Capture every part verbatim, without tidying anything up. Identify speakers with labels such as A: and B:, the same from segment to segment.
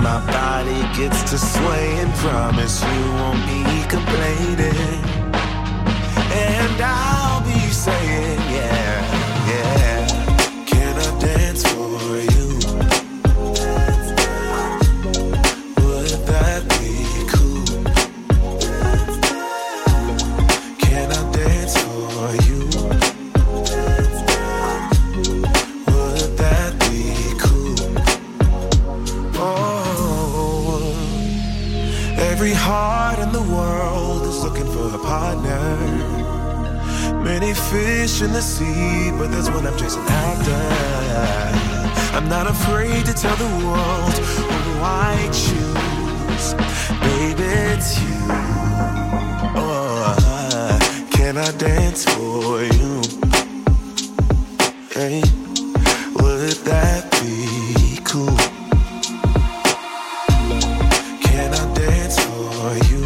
A: my body gets to sway, and promise you won't be complaining. And I'll be saying, yeah, yeah. Can I dance for you? Would that be cool? Can I dance for you? Would that be cool? Oh, every heart in the world is looking for a partner. Many fish in the sea, but there's one I'm chasing after. I'm not afraid to tell the world who I choose. Baby, it's you. Oh, can I dance for you? Hey, would that be cool? Can I dance for you?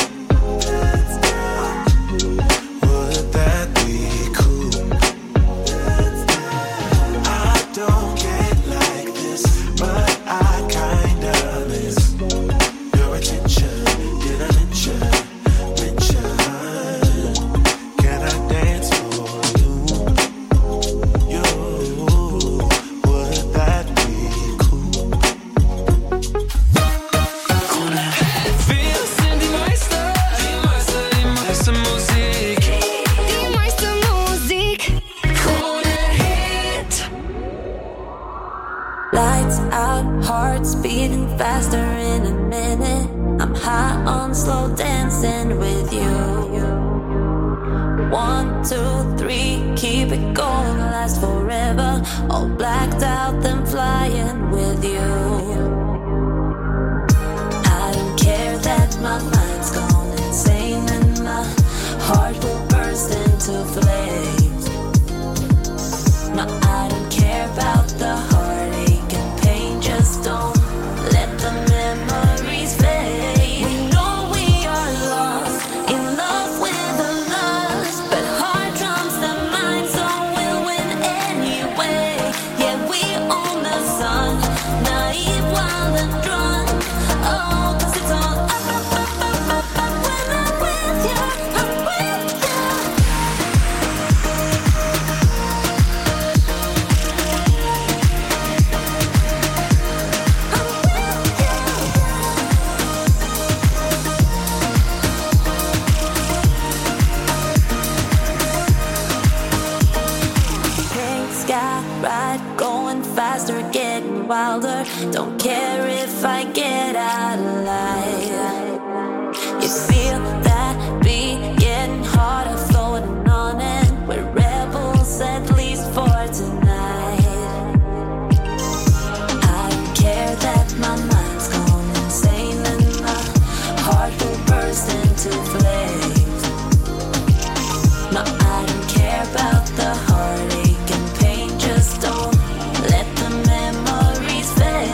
B: Don't care if I get out alive. You feel that beat getting harder, floating on it. We're rebels, at least for tonight. I don't care that my mind's gone insane and my heart will burst into flames. No, I don't care about the heartache and pain. Just don't let the memories fade.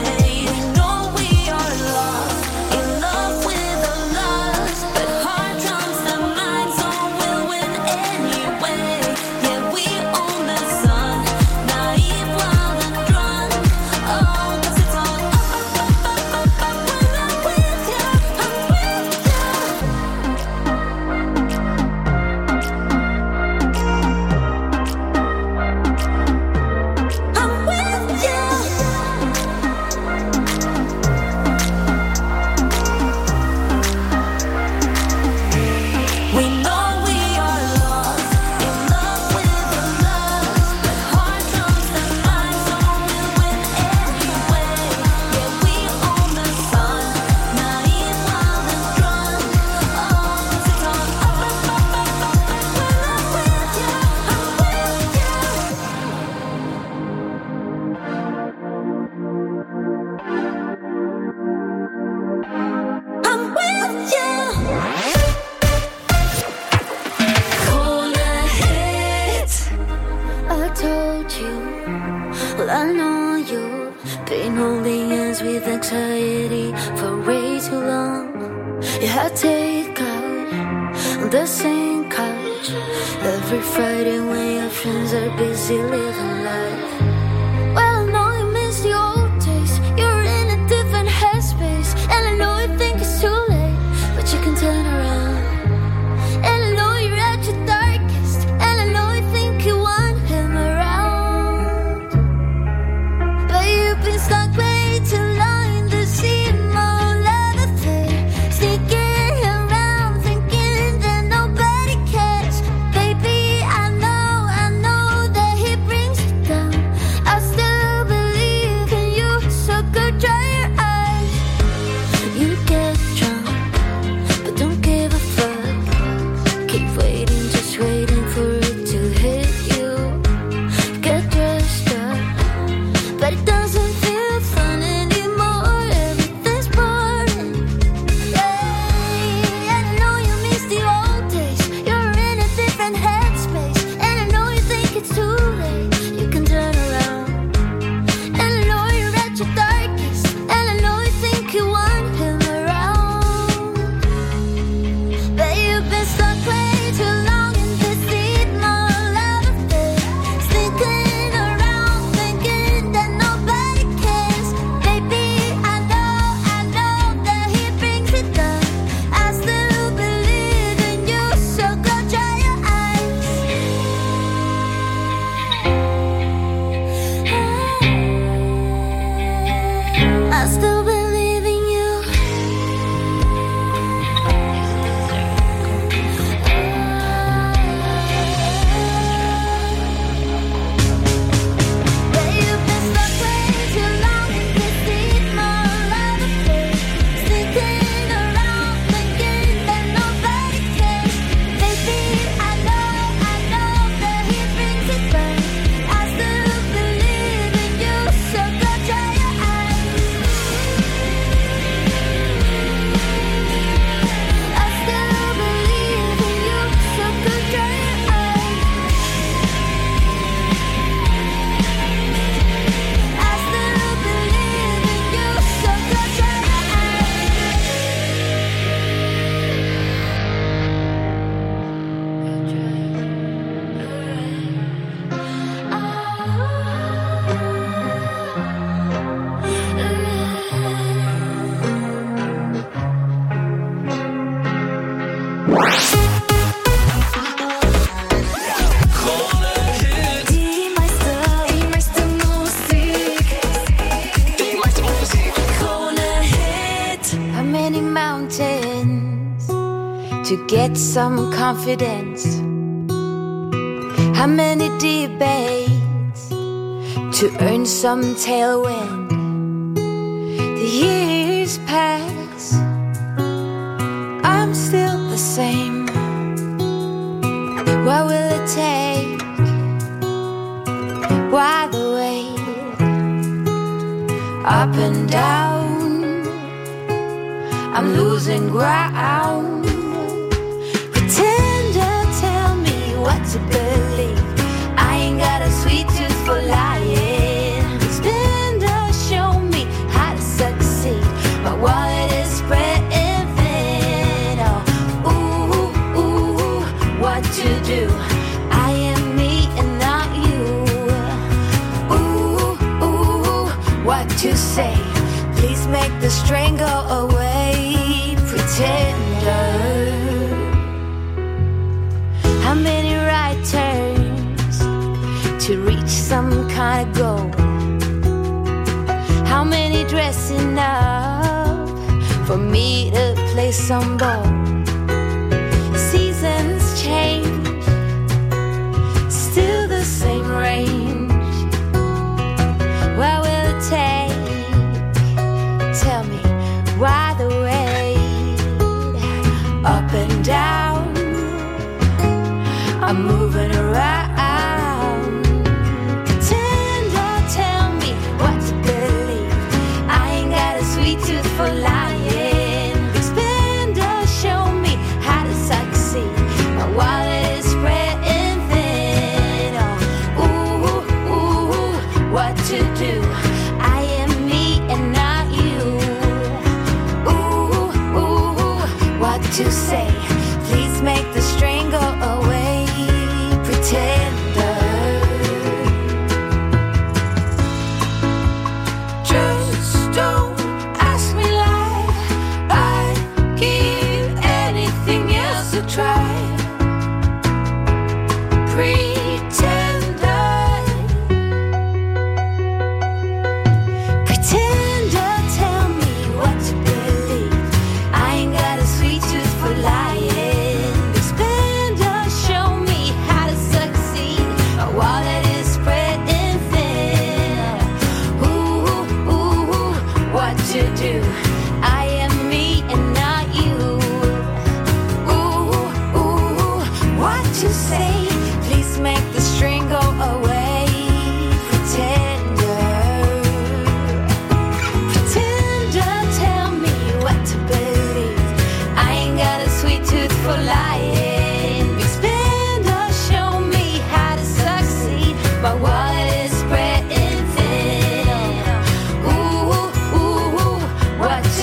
B: Anxiety for way too long. You had takeout on the same couch every Friday when your friends are busy living life. Well, I know you miss the old days. You're in a different headspace. mountains to get some confidence? How many debates to earn some tailwind? The years pass, I'm still the same. What will it take? Why the wait? Up and down, I'm losing ground. Pretender, tell me what to believe. I ain't got a sweet tooth for lying. Spender, show me how to succeed. My wallet is spreading thin. Oh, ooh, ooh, what to do? I am me and not you. Ooh, ooh, what to say? Please make the strain go away. Pretender. How many right turns to reach some kind of goal? How many dressing up for me to play some ball? Seasons change, still the same range. What will it take? Tell me, why the wait? Up and down, I'm moving around. Pretender, tell me what to believe. I ain't got a sweet tooth for lying. Spender, show me how to succeed. My wallet is spreading thin. Oh, ooh, ooh, what to do? I am me and not you. Ooh, ooh, what to say? Please make the strain go away. Pretender. Just don't ask me like I'd give anything else a try. Pretender. Pretender, tell me what to believe. I ain't got a sweet tooth for lying. Spender, show me how to succeed. My wallet is spreading thin. Ooh, ooh, what to do? I am me and not you. Ooh, ooh, what to say? Please make the string go away. Pretender. Pretender, tell me what to believe. I ain't got a sweet tooth for lying. Spender, show me how to succeed. My wallet is spreading thin. Ooh, ooh, what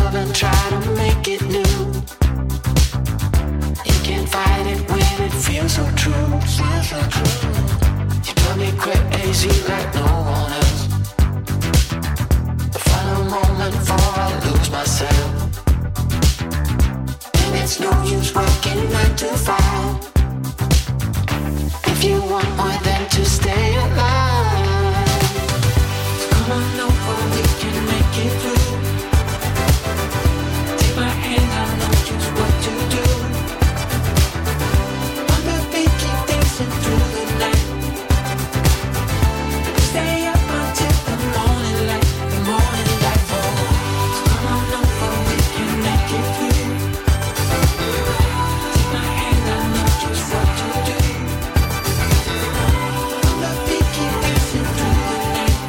C: love and try to make it new. You can't fight it when it feels so true. You drive me crazy like no one else. The final moment before I lose myself. And it's no use working nine to five if you want more than to stay alive. So come on over, we can make it through. Take my hand, I know just what to do. On the beat, keep dancing through the night. Stay up until the morning light, the morning light. Oh, so come on over, we can make it through. Take my hand, I know just what to do. On the beat, keep dancing through the night.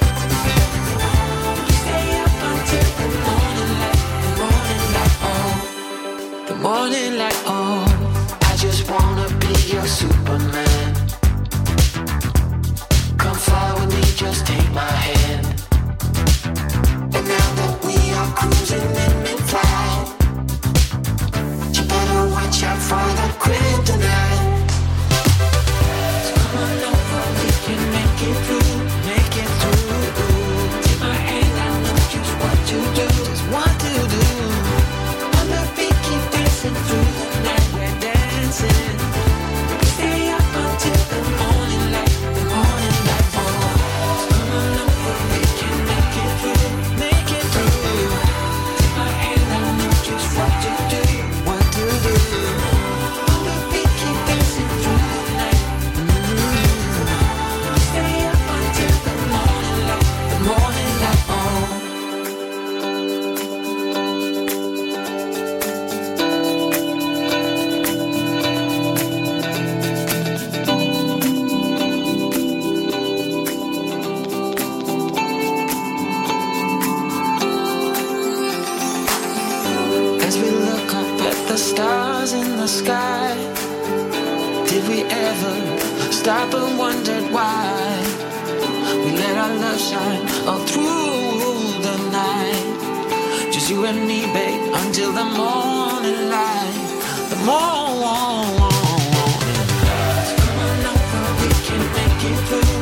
C: Stay up until the morning light, the morning light. Oh, the morning light. Oh, I just wanna be your Superman. Come fly with me, just take my hand. And now that we are cruising in mid-flight, you better watch out for the kryptonite. So come on over, we can make it through, make it through. Take my hand, I know just what to do, just what to do. On the beat, keep dancing through the night, we're dancing. Stay up until the morning light, the morning light. Oh, so come on over, we can make it through, make it through. Take my hand, I know just what to do, what to do. On the beat, keep dancing through the night. Mm-hmm. Stay up until the morning light, the morning light. Oh. As we look up at the stars in the sky, did we ever stop and wondered why we let our love shine all through the night? Just you and me, babe, until the morning light, the morning light. So come on over, we can make it through.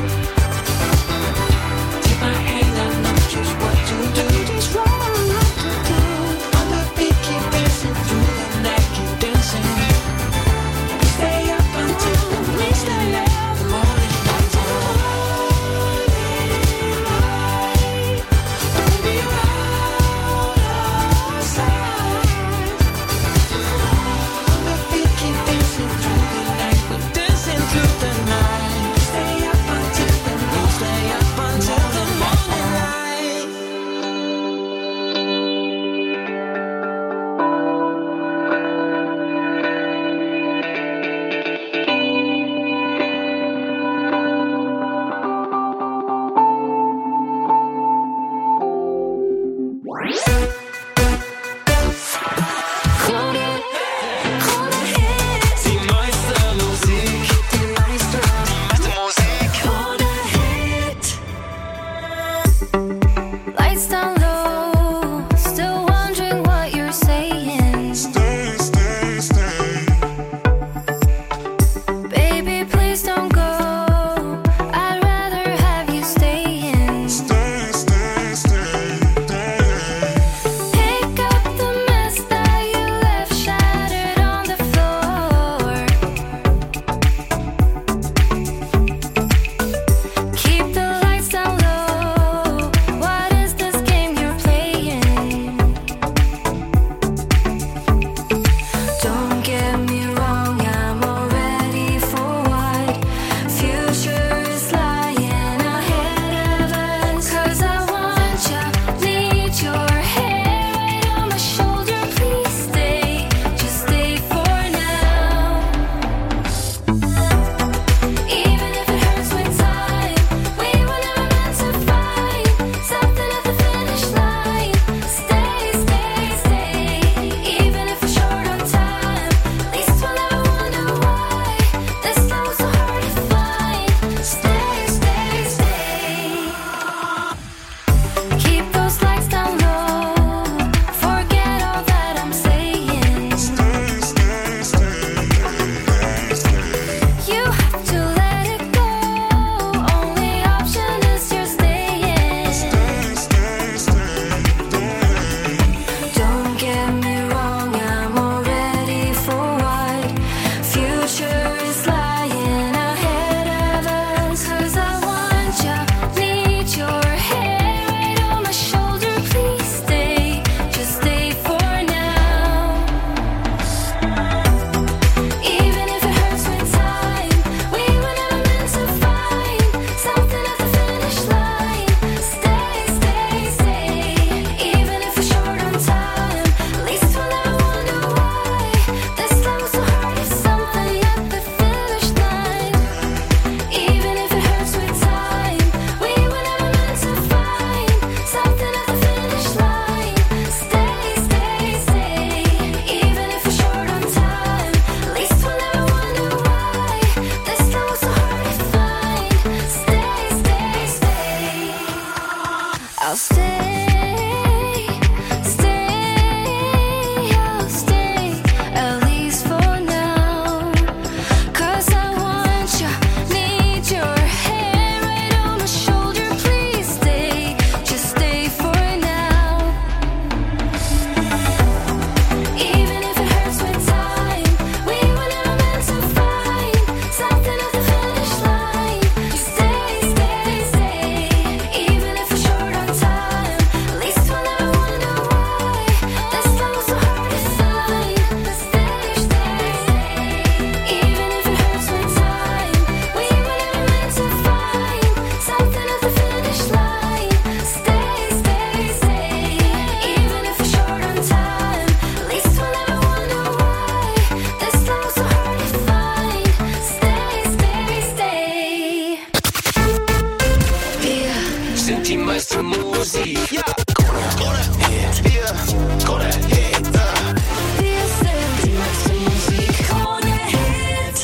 C: Take my hand, I know just what to do, just what to do. On the beat, keep dancing through the night, keep dancing. Stay up until the morning light, the morning light. Baby, right outside. On the beat, keep dancing through the night, we're dancing through the night. Stay up until the morning, stay up until the morning light.
B: Die meiste Musik, die meiste Musik. Lights down low, still wondering what you're saying.
A: Stay, stay, stay.
B: Baby, please don't go. I'd rather have you staying.
A: Stay, stay, stay, stay.
B: Pick up the mess that you left shattered on the floor. Keep the lights down low. What is this game I'll stay, stay, I'll stay, at least for now. 'Cause I want you, need your hair right on my shoulder. Please stay, just stay for now. Even if it hurts with time, we were never meant to find something at the finish line. Stay, stay, stay. Even if it's short on time, at least we'll never wonder why this love was so hard to find. Stay, stay, stay. Even if it hurts with time, we were never meant to find something at the finish line. Stay, stay, stay. Even if it's short on time, at least we'll never wonder why this love was so hard to find. Stay, stay, stay.
C: Senti maestro musica. Gonna hit, yeah, gonna hit, uh.
B: Via senti maestro musica. Gonna hit.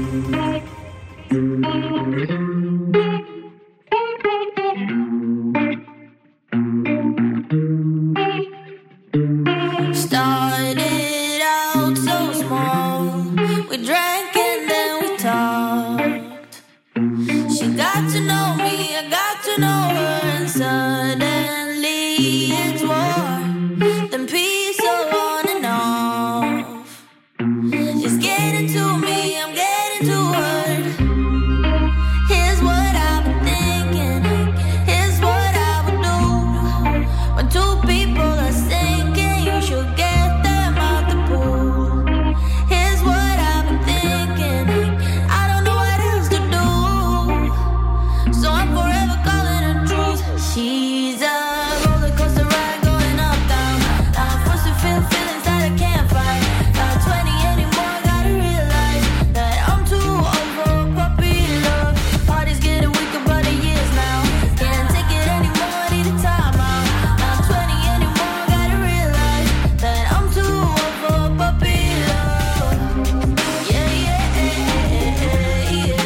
B: Started out so small, we drank and then we talked. She got to know me, I got to know her, and suddenly it's war. Then peace are on and off. She's getting to me, I'm getting to her. Here's what I've been thinking, here's what I would do. When two people are sinking, you should get them out the pool. Here's what I've been thinking, I don't know what else to do. So I'm forever calling her truth. She's a roller coaster ride going up, down. I'm forced to feel feelings that I can't fight. Not twenty anymore, gotta realize that I'm too old for puppy love. Party's getting weaker by the years now. Can't take it anymore, need a time out. Not twenty anymore, gotta realize that I'm too old for puppy love. Yeah, yeah, yeah, yeah.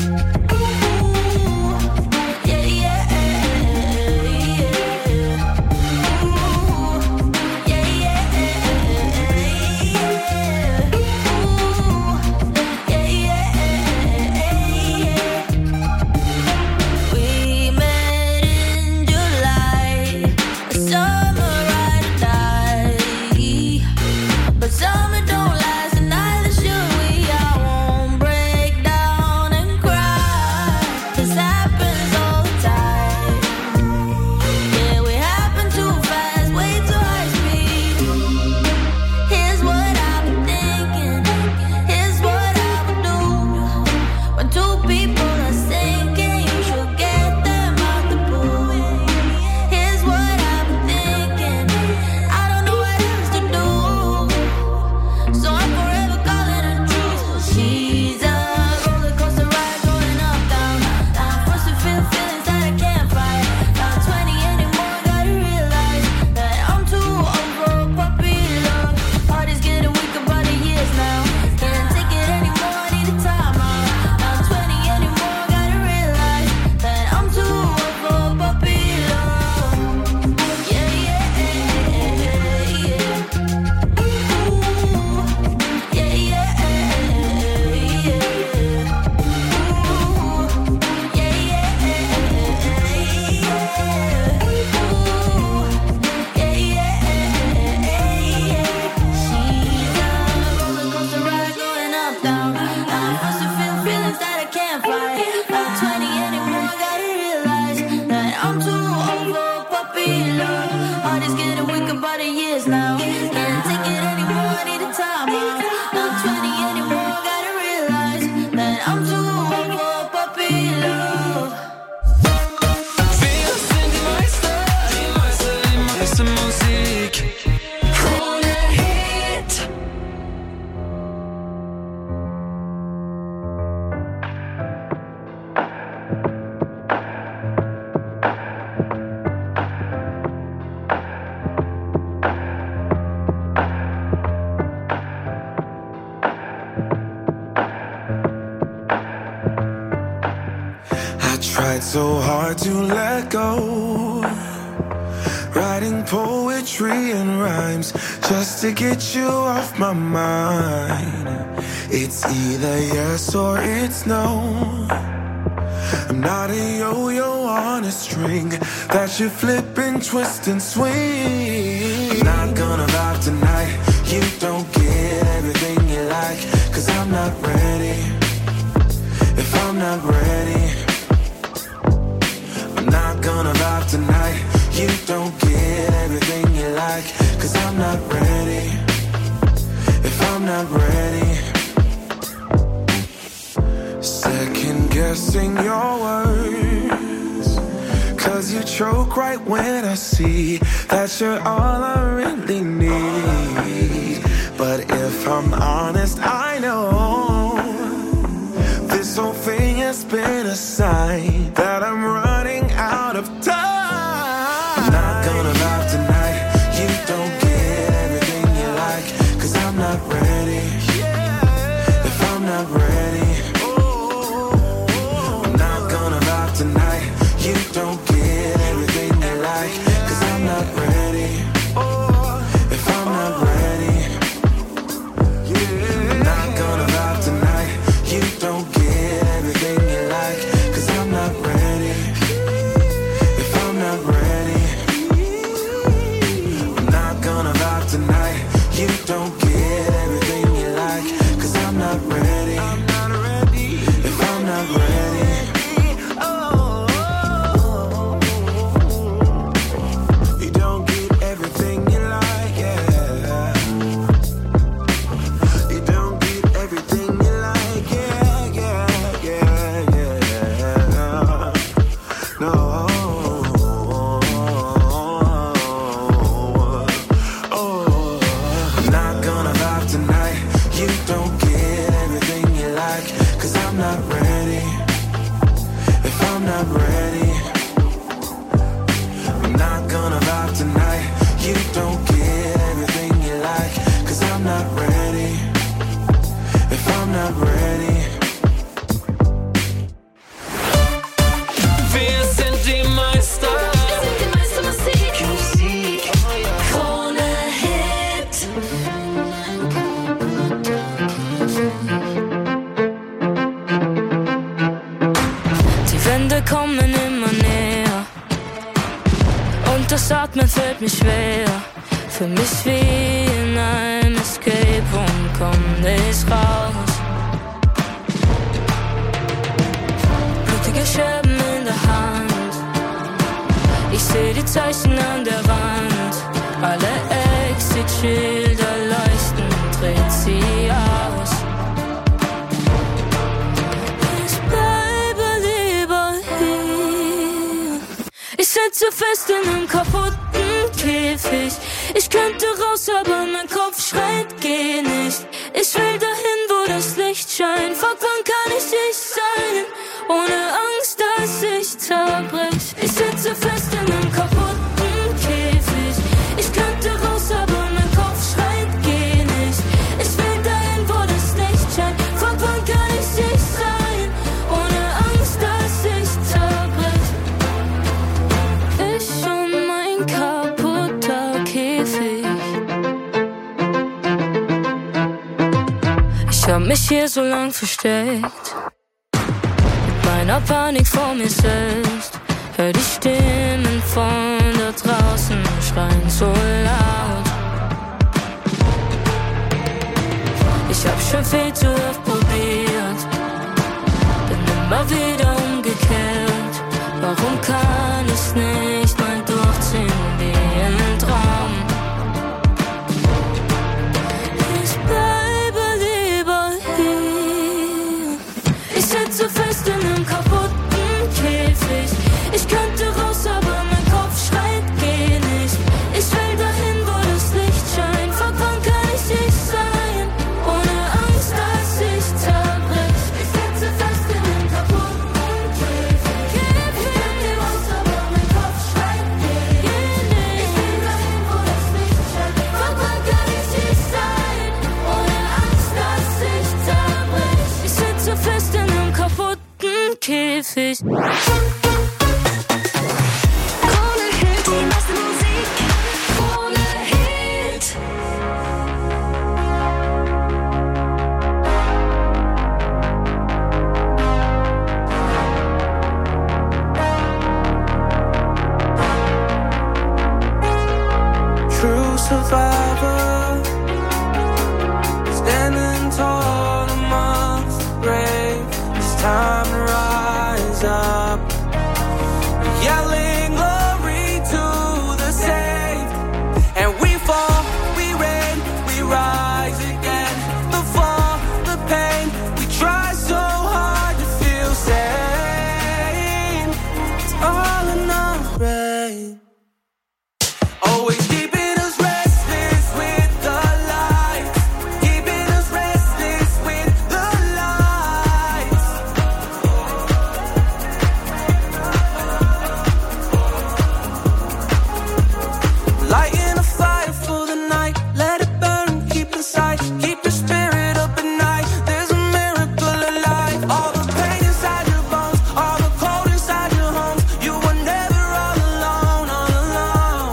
B: Yeah, yeah, yeah, yeah. Ooh, yeah, yeah, yeah, yeah. We met in July, a summer ride or die. But summer don't last, and neither should we. I won't break down and cry. This happens all the time. Yeah, we happen too fast, way too high speed. Here's what I've been thinking, here's what I would do. When two people are sinking, you should get them out the pool. Here's what I've been thinking, I don't know what else to do. So I'm forever calling her truth. She's a roller coaster ride going up, down. I'm forced to feel feelings that I can't fight. Not twenty anymore, gotta realize that I'm too old for puppy love. Party's getting weaker by the years now. Can't take it anymore, need a time out. Not twenty anymore, gotta realize that I'm too old for puppy love. Yeah, yeah, yeah, yeah. Ooh, yeah, yeah, yeah, yeah. Ooh, yeah, yeah, yeah, yeah. She's a roller coaster ride going up, down. I'm forced to feel feelings that I can't fight. Not twenty anymore, gotta realize that I'm too old for puppy love. Heart is getting weaker by the years now. Can't take it anymore, need a time out. Not twenty anymore, gotta realize that I'm too old for puppy love.
A: Wir sind die Meister, die Meister, die Meister Musik. Krone Hit. I tried so hard to let go. poetry and rhymes just to get you off my mind. It's either yes or it's no. I'm not a yo-yo on a string that you flip and twist and swing. I'm not gonna vibe tonight. You don't get everything you like, cause I'm not ready. If I'm not ready, I'm not gonna vibe tonight. You don't get everything you like, cause I'm not ready. If I'm not ready, second guessing your words, cause you choke right when I see that you're all I really need. But if I'm honest, I know this whole thing has been a sign that I'm running out of time. I'm not gonna vibe tonight. You don't get everything you like, cause I'm not ready. If I'm not ready, I'm not gonna vibe tonight. You don't get everything you like, cause I'm not ready. If I'm not ready, I'm not gonna vibe tonight. You don't get everything you like, cause I'm not ready. If I'm not ready, I'm not gonna vibe tonight. You don't get everything you like, cause I'm not ready. If I'm not ready, you don't get everything you like, yeah. You don't get everything you like, yeah, yeah, yeah, yeah. No. Oh, I'm not gonna vibe tonight. You don't get everything you like, cause I'm not ready. If I'm not ready, I'm not gonna vibe tonight. You don't get everything you like, cause I'm not ready. If I'm not ready.
D: Wir sind die Meister.
B: Wir sind die Meister Musik. Musik. Krone Hit.
E: Die Wände kommen immer näher und das Atmen fällt mir schwer. Für mich wie in einem Escape Room, komm nicht raus. Blutige Scherben in der Hand, ich seh die Zeichen an der Wand. Alle Exit-Schilder leuchten, dreht sie aus. Ich bleibe lieber hier. Ich sitze fest in einem kaputten Käfig. Ich könnte raus, aber mein Kopf schreit, geh nicht. Ich will dahin, wo das Licht scheint. Fuck, wann kann ich ich sein? Ohne Angst, dass ich zerbrech. Ich sitze fest in einem kaputten Käfig. Ich könnte raus, aber mein Kopf schreit, geh nicht. Ich will dahin, wo das Licht scheint. Fuck, wann kann ich ich sein? Ohne Angst, dass ich zerbrech. Ich und mein kaputter Käfig. Ich hab mich hier so lang versteckt, mit meiner Panik vor mir selbst. Hör die Stimmen von da draußen schreien so laut. Ich hab schon viel zu oft probiert, bin immer wieder umgekehrt. Warum kann ich's nicht mal durchziehen wie ein Traum? Ich bleibe lieber hier. Ich sitze fest in einem kaputten Käfig. Ich könnte raus, aber mein Kopf schreit, geh nicht. Ich will dahin, wo das Licht scheint. Fuck, wann kann ich ich sein? Ohne Angst, dass ich zerbrech. Ich sitze fest in einem kaputten Käfig. Ich könnte raus, aber mein Kopf schreit.
F: survivor, standing tall amongst the brave. It's time to rise up, yelling glory to the saved. And we fall, we reign, we rise again. The fall, the pain, we try so hard to feel sane. It's all in our brain. Always keeping us restless with the lights, keeping us restless with the lights. Lighting a fire for the night, let it burn, keep inside, keep your spirit up at night. There's a miracle alive. All the pain inside your bones, all the cold inside your homes. You were never all alone, all alone.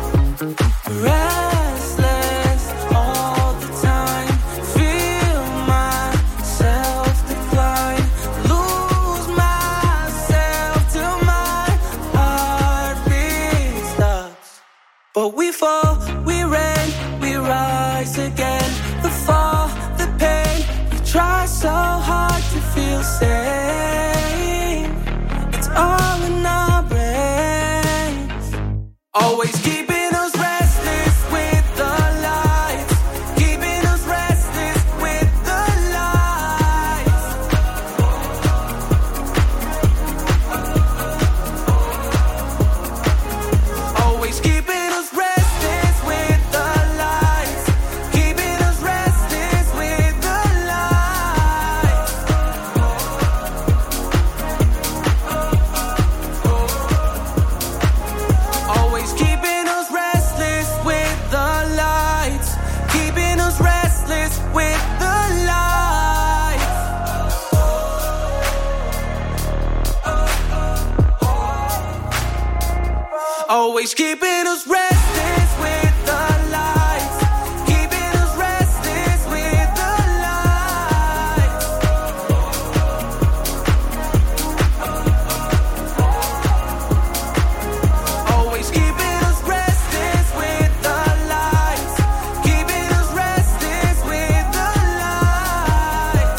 F: Restless all the time, feel myself decline, lose myself till my heartbeat stops. But we fall, we reign, we rise again. The fall, the pain, we try so hard to feel sane. It's all in our brains. Always keeping us restless with the lights, keeping us restless with the lights. Always keeping us restless with the lights, keeping us restless with the lights. Always keeping us restless with the lights, keeping us restless with the lights. Always keeping us restless with the lights, keeping us restless with the lights. Always keeping us restless with the lights, keeping us restless with the lights.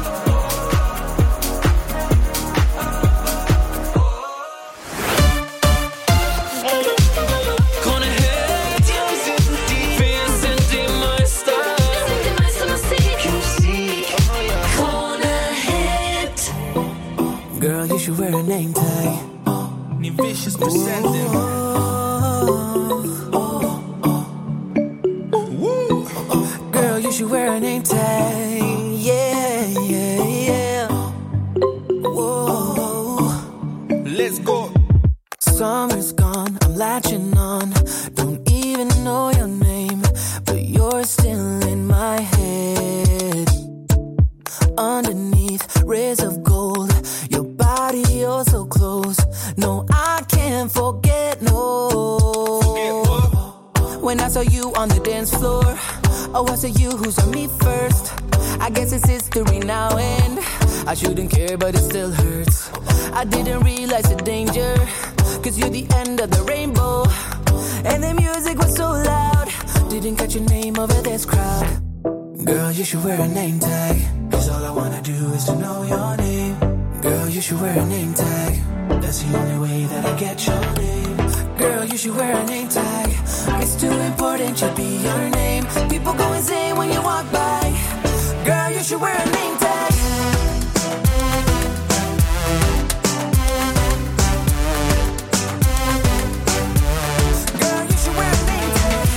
D: Con el head, Vincent y Meister. Con el hit.
F: Girl, you should wear a name tag.
G: Ni Vicious presenting.
F: Girl, you should wear a name tag. Yeah, yeah, yeah. Whoa.
G: Let's go.
F: Summer's gone, I'm latching on. Don't even know your name, but you're still in my head. Underneath rays of gold, your body oh so close. No, I can't forget, no. When I saw you on the dance floor, oh, I saw you who saw me first. I guess it's history now, and I shouldn't care, but it still hurts. I didn't realize the danger, cause you're the end of the rainbow. And the music was so loud, didn't catch your name over this crowd. Girl, you should wear a name tag, cause all I wanna do is to know your name. Girl, you should wear a name tag, that's the only way that I get your name. Girl, you should wear a name tag, it's too important to be your name. People go insane when you walk by. Girl, you should wear a name tag. Girl, you should wear a name tag.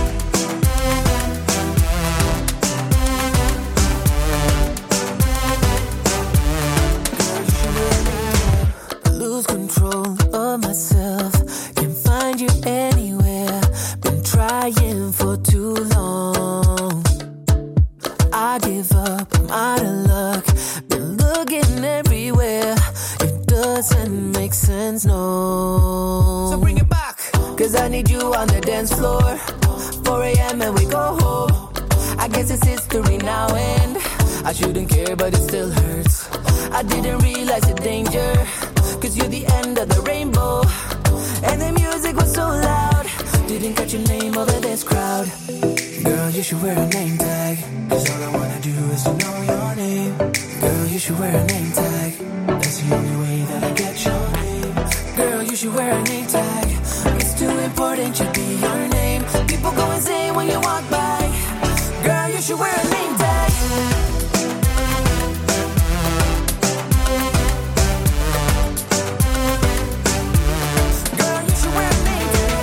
F: Girl, you should wear a name tag. I lose control of myself, can't find you anywhere. Been trying for too long. I give up, I'm out of luck. Been looking everywhere, it doesn't make sense, no. So bring it back, cause I need you on the dance floor. four a.m. and we go home. I guess it's history now, and I shouldn't care, but it still hurts. I didn't realize the danger, cause you're the end of the rainbow. And the music was so loud, Didn't catch your name over this crowd. Girl, you should wear a name tag. Cause all I wanna do is to know your name. Girl, you should wear a name tag. That's the only way that I get your name. Girl, you should wear a name tag. It's too important to be your name. People go insane when you walk by. Girl, you should wear a name tag. Girl, you should wear a name tag.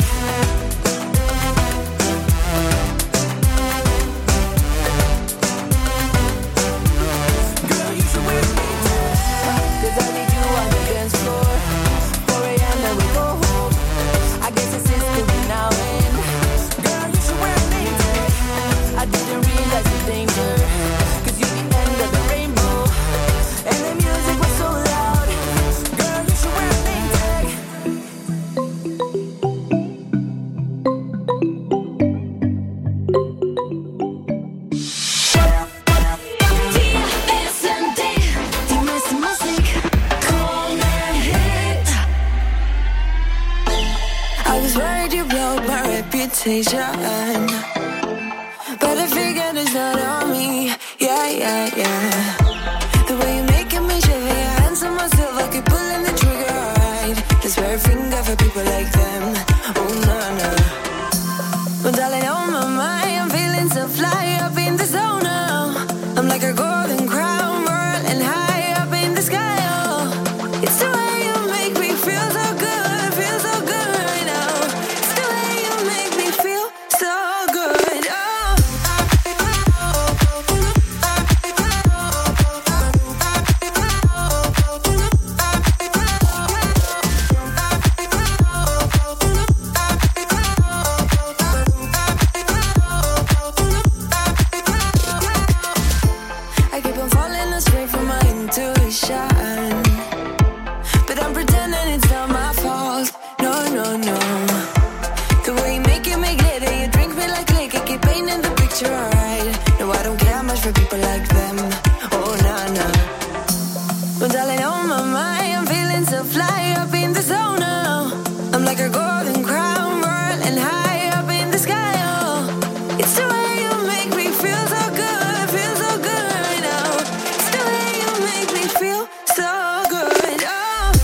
F: Girl, you should wear a name tag. Cause I need you on the dance floor. four a.m. then we go home. I guess it's history now and girl, you should wear a name tag. I didn't realize the danger. Cause you the end of the rainbow. And the music was so loud. Girl, you should wear a name tag.
B: Die meiste Musik, Krone Hit.
H: I was worried you blow my reputation, but I figured it's not on me. Yeah, yeah, yeah. The way you're making me shiver, your hands on myself, I keep pulling the trigger, alright. Let's wear a finger for people like them. Oh, no, no. Well, darling, on my mind, I'm feeling so fly up in the zone now. I'm like a golden crown, whirling high up in the sky, oh. It's the way you make me feel so good, feel so good right now. It's the way you make me feel so good, oh. I keep on falling astray from my intuition, but I'm pretending it's not my fault. No, no, no. The way you make it, make glitter, you drink me like liquor, keep painting the picture, alright. No, I don't care much for people like them. Oh, nah, nah. Well, darling, on my mind, I'm feeling so fly up in the zone now. I'm like a golden crown, whirling high up in the sky, oh. It's the way you make me feel so good, feel so good right now. It's the way you make me feel so good, oh.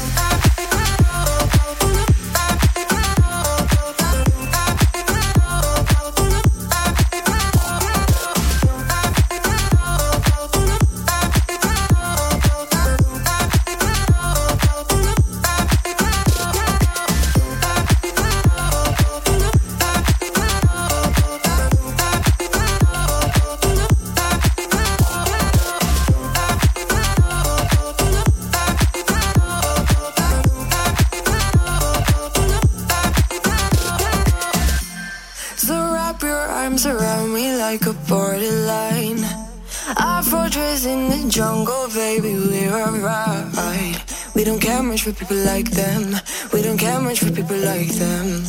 H: So wrap your arms around me like a borderline. Our fortress in the jungle, baby, we're alright. We don't care much for people like them. We don't care much for people like them.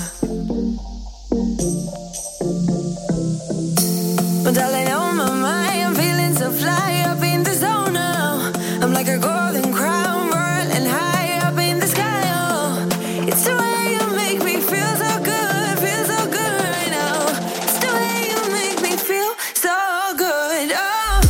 H: But darling, on my mind, I'm feeling so fly up in the zone now. I'm like a golden crown, whirling high up in the sky, oh. It's the way you make me feel so good, feel so good right now. It's the way you make me feel so good, oh.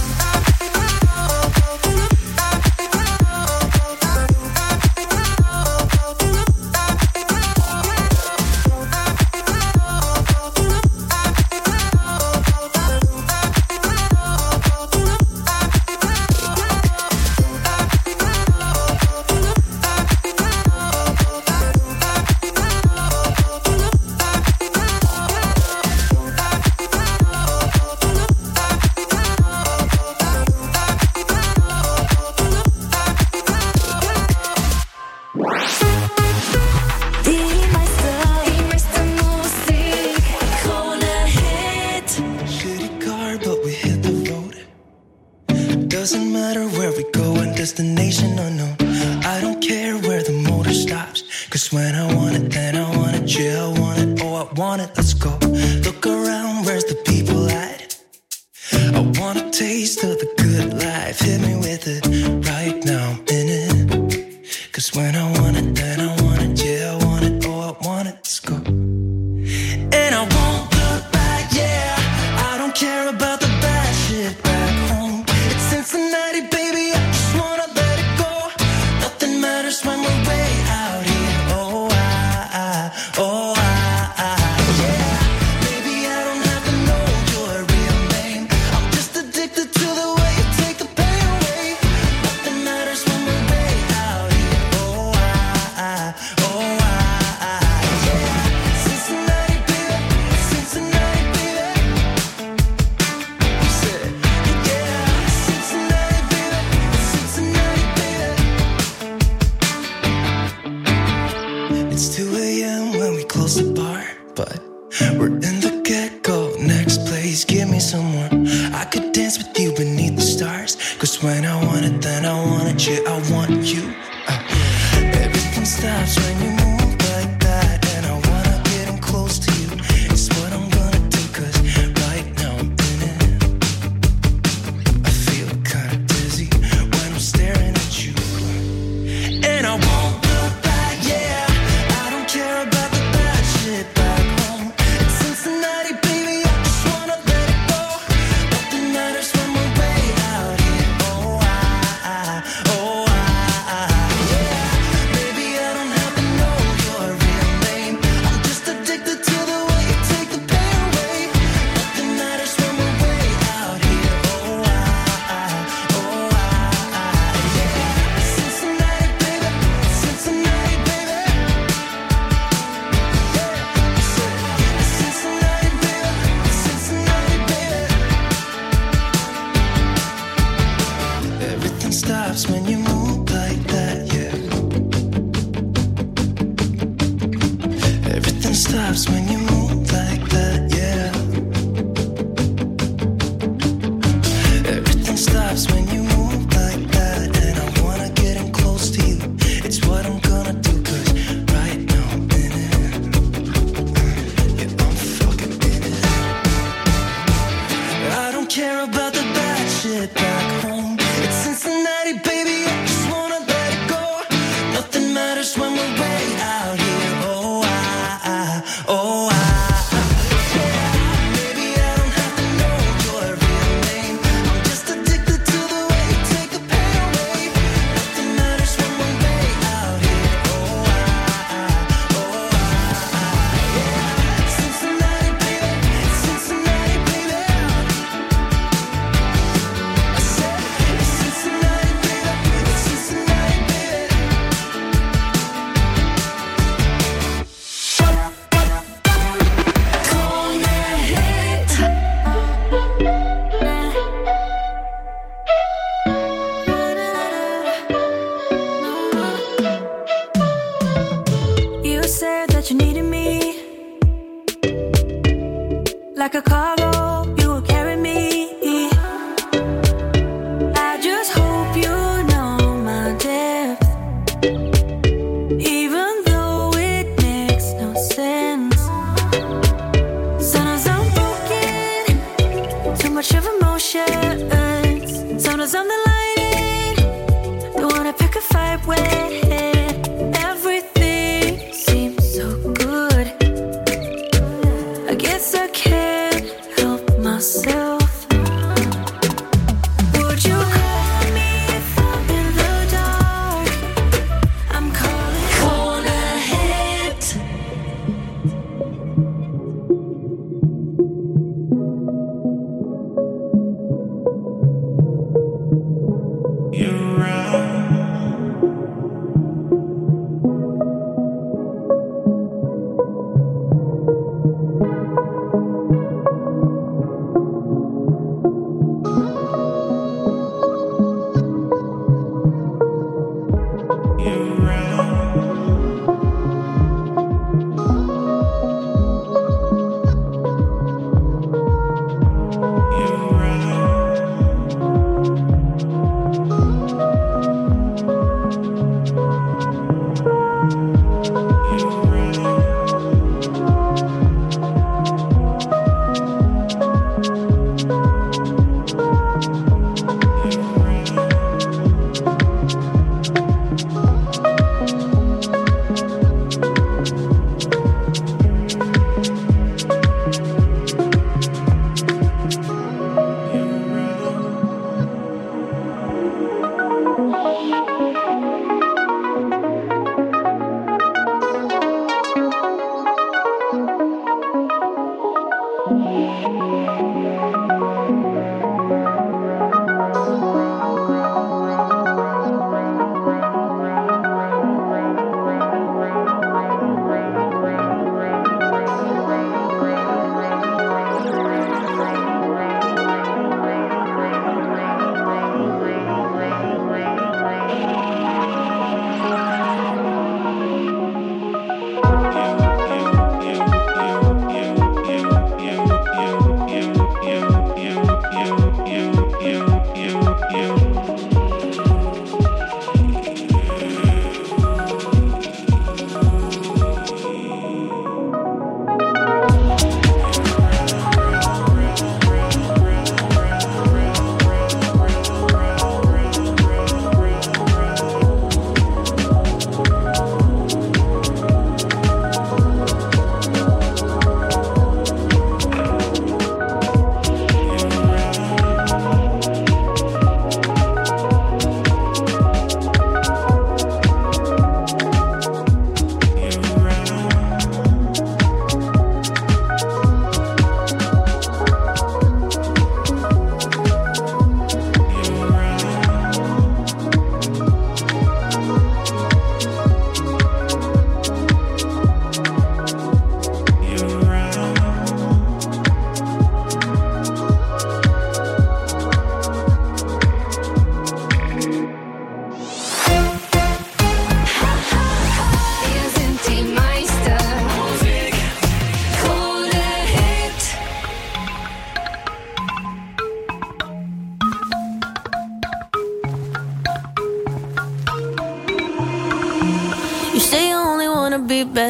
B: Die meiste, die meiste Musik, Krone Hit.
A: Shitty car, but we hit the road. Doesn't matter where we go, and destination unknown. I don't care where the motor stops, cause when I want it, then I want it. Yeah, I want it, oh, I want it, let's go. Look around, where's the people at? I want a taste of the good life. Hit me with it right now, I'm in it. Cause when I want it, then I want it. Yeah, I want it, oh, I want it, let's go.
I: close apart, but we're in the get-go. Next place, give me some more. I could dance with you beneath the stars, cause when I want it, then I want it, yeah, I want you. uh, Everything stops when you move like that, and I wanna get in close to you. It's what I'm gonna do, cause right now I'm in it. I feel kinda dizzy when I'm staring at you, and I won't look back, yeah. I don't care about the bad shit back home. It's Cincinnati, baby, I just wanna let it go. Nothing matters when we're way out here. Oh, I, I, oh, I, I, yeah. Maybe I don't have to know your real name. I'm just addicted to the way you take the pain away. Nothing matters when we're way out here. Oh, I, I, oh, I, I, yeah. Cincinnati, baby, Cincinnati, baby. Cincinnati, baby, Cincinnati, baby. Everything stops when you move like that, yeah. Everything stops when you move like that, yeah. Everything stops when you move like that, and I wanna get in close to you. It's what I'm gonna do, cause right now I'm in it. Yeah, I'm fucking in it. I don't care about the bad shit back home. It's Cincinnati, baby, I just wanna let it go. Nothing matters when we're way out here. Oh, I, I, oh, I, I, yeah. Maybe I don't have to know your real name. I'm just addicted to the way you take the pain away. Nothing matters when we're way out here. Oh, I, I, oh, I, I, yeah. Cincinnati, baby, Cincinnati, baby. I said, Cincinnati, baby, Cincinnati, baby.
H: You said that you needed me like a cargo, you will carry me. I just hope you know my depth, even though it makes no sense. Sometimes I'm broken, too much of emotions. Sometimes I'm the lightning, don't wanna pick a fight when everything seems so good. I guess I can't help myself. Would you call me if I'm in the dark? I'm calling corner hit.
A: You're right.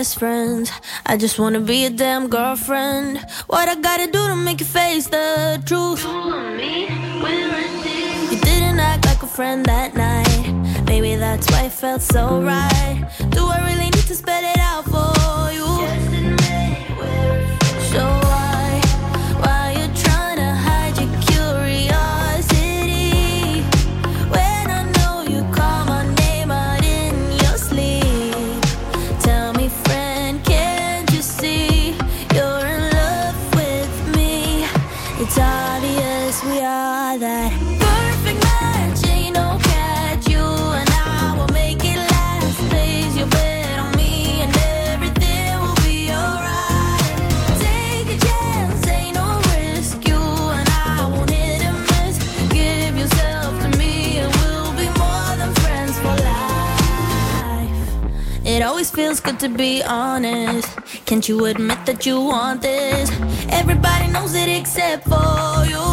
E: best friends. I just wanna be a damn girlfriend. What I gotta do to make you face the truth? You didn't act like a friend that night. Maybe that's why it felt so right. Do I really need to spell it out for you? So why, why you tryna hide your curiosity when I know you call my name out in your sleep? Tell me, friend, can't you see you're in love with me? It's obvious we are that perfect match. Ain't no catch, you and I will make it last. Place your bet on me and everything will be alright. Take a chance, ain't no risk. You and I won't hit and miss. Give yourself to me and we'll be more than friends for life. It always feels good to be honest. Can't you admit that you want this? Everybody knows it except for you.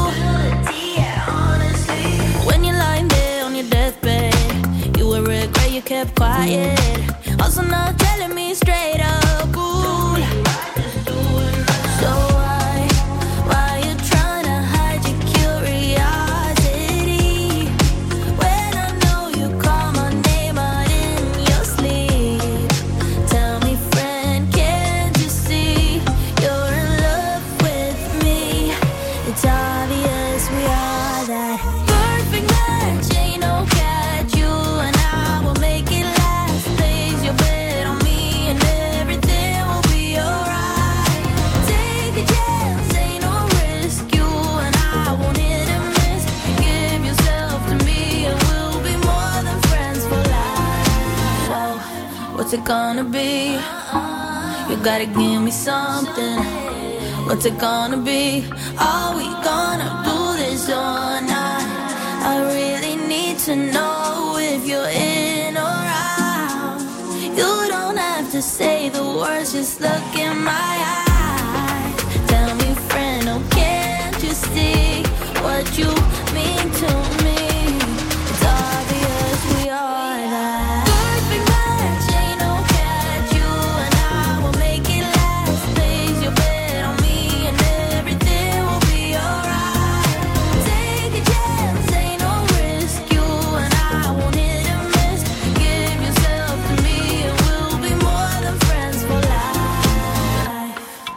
E: When you're lying there on your deathbed, you will regret you kept quiet. Also not telling me straight up, ooh. So why, why you tryna hide your curiosity when I know you call my name out in your sleep? Tell me, friend, can't you see you're in love with me? It's obvious we are that perfect match. Ain't no catch, you and I will make it last. Place your bet on me and everything will be alright. Take a chance, ain't no risk. You and I won't hit and miss. Give yourself to me and we'll be more than friends for life. So, what's it gonna be? You gotta give me something. What's it gonna be? Are we gonna do this or not? I really need to know if you're in or out. You don't have to say the words, just look in my eyes. Tell me, friend, oh, can't you see what you mean to me? It's obvious we are that perfect match. Ain't no catch, you and I will make it last. Place your bet on me and everything will be alright. Take a chance, ain't no risk. You and I won't hit and miss. Give yourself to me and we'll be more than friends for life.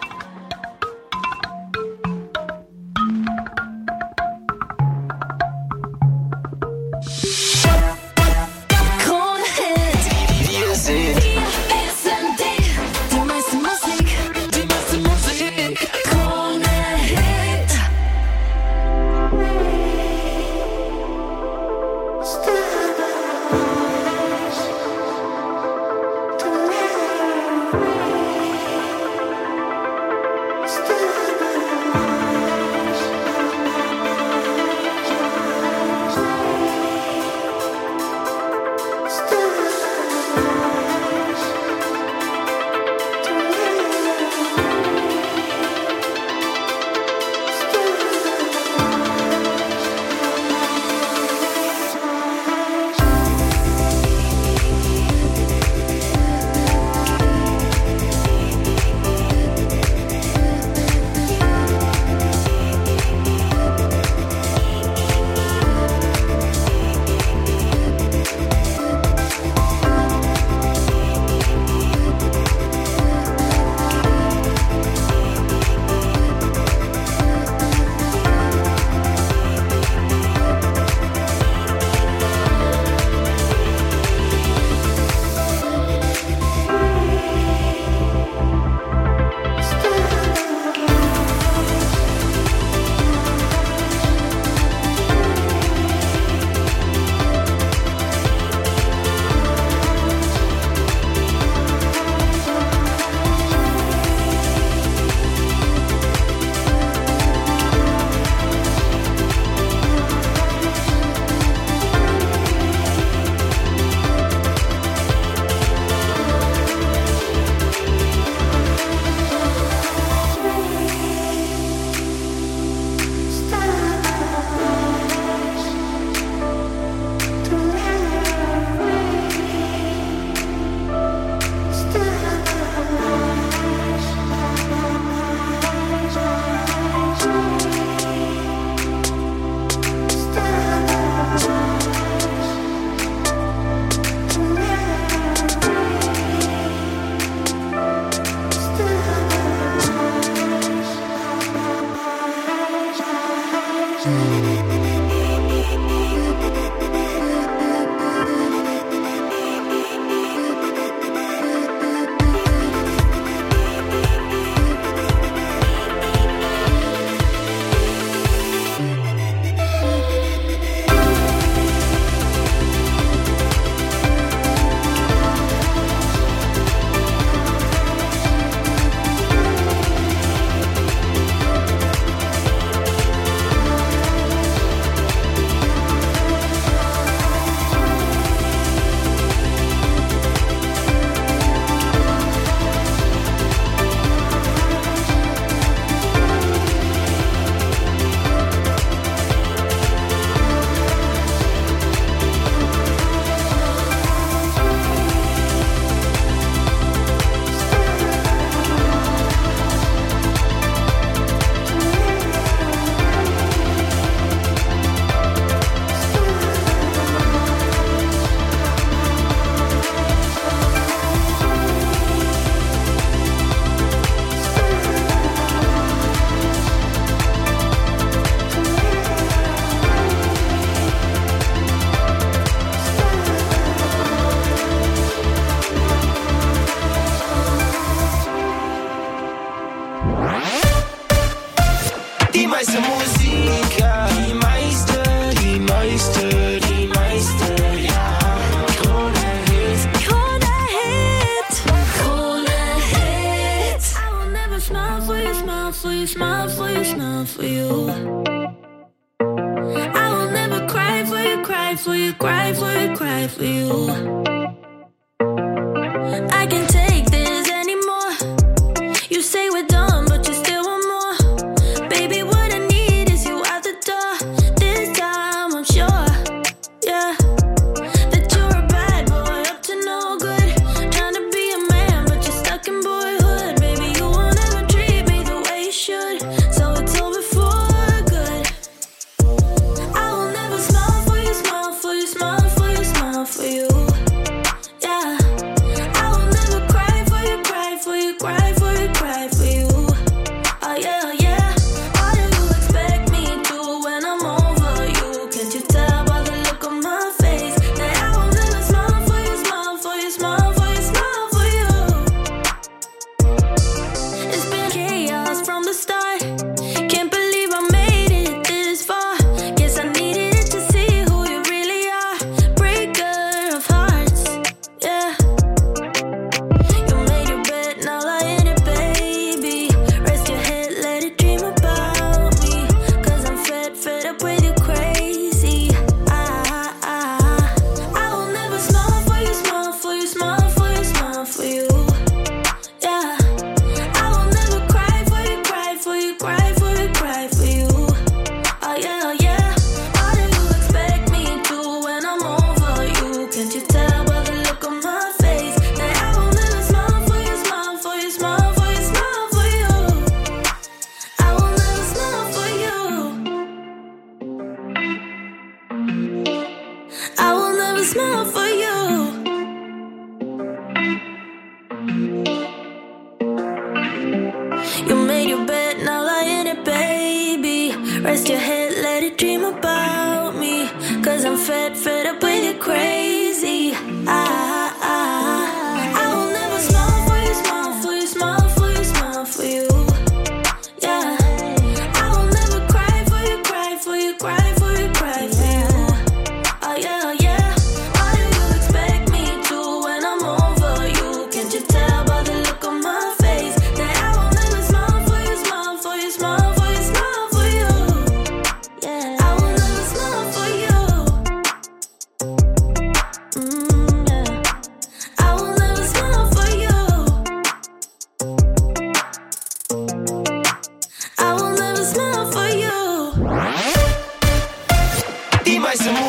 D: Die meiste Musik, ja. Die meiste, die meiste, die meiste, ja. Krone Hit,
E: Krone Hit, Krone Hit. I will never smile for you, smile for you, smile for you, smile for you. I will never cry for you, cry for you, cry for you, cry for you. I can't take this anymore. You say we're done, but you still want more. Baby, what I need is you out the door. This time I'm sure, yeah, that you're a bad boy, up to no good. Trying to be a man, but you're stuck in boyhood. Baby, you won't ever treat me the way you should. So it's over for good. I will never smile for you, smile for you, smile for you, smile for you. Yeah, I will never cry for you, cry for you, cry for you, cry for you. Oh yeah, oh yeah. What do you expect me to when I'm over you? Can't you tell by the look on my face that I will never smile for you, smile for you, smile for you, smile for you? It's been chaos from the start. Can't believe I made it this far. Guess I needed to see who you really are. Breaker of hearts, yeah. You made your bed, now lie in it, baby. Rest your head, let it dream about me. Cause I'm fed, fed up with you crazy. I, I, I will never smile for you, smile for you, smile for you, smile for you. Yeah, I will never cry for you, cry for you, cry for you, cry for you. Oh yeah, oh yeah. What do you expect me to when I'm over you? Can't you tell by the look on my face that I will never smile for you, smile for you, smile for you, smile for you? I will never smile for you. I will never smile for you. You made your bed, now lie in it, baby. Rest your head, let it dream about me. Cause I'm fed, fed up with you crazy. I, I, I will never smile for you, smile for you, smile for you, smile for you. Yeah, I will never cry for you, cry for you, cry for you, cry for you. Oh yeah, oh yeah. What do you expect me to when I'm over you? Can't you tell by the look on my face that I will never smile for you, smile for you, smile for you, smile for you? Yeah, I will never smile for you. Mm, yeah. I will never smile for you. I will never smile for you.
D: die meiste